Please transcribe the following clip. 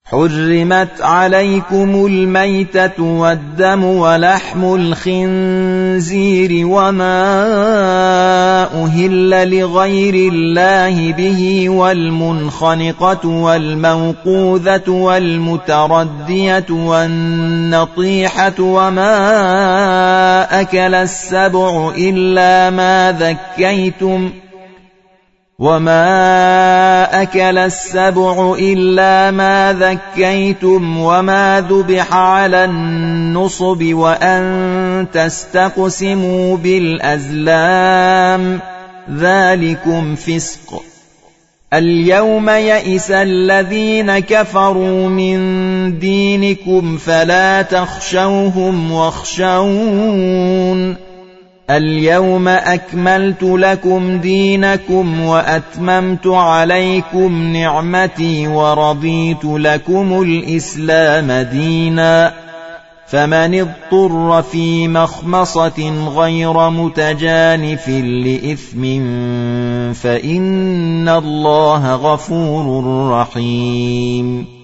حرمت عليكم الميتة والدم ولحم الخنزير وما أهل لغير الله به والمنخنقة والموقوذة والمتردية والنطيحة وما أكل السبع إلا ما ذكيتم وما ذبح على النصب وأن تستقسموا بالأزلام ذلكم فسق. اليوم يئس الذين كفروا من دينكم فلا تخشوهم واخشون. اليوم أكملت لكم دينكم وأتممت عليكم نعمتي ورضيت لكم الإسلام دينا. فمن اضطر في مخمصة غير متجانف لإثم فإن الله غفور رحيم.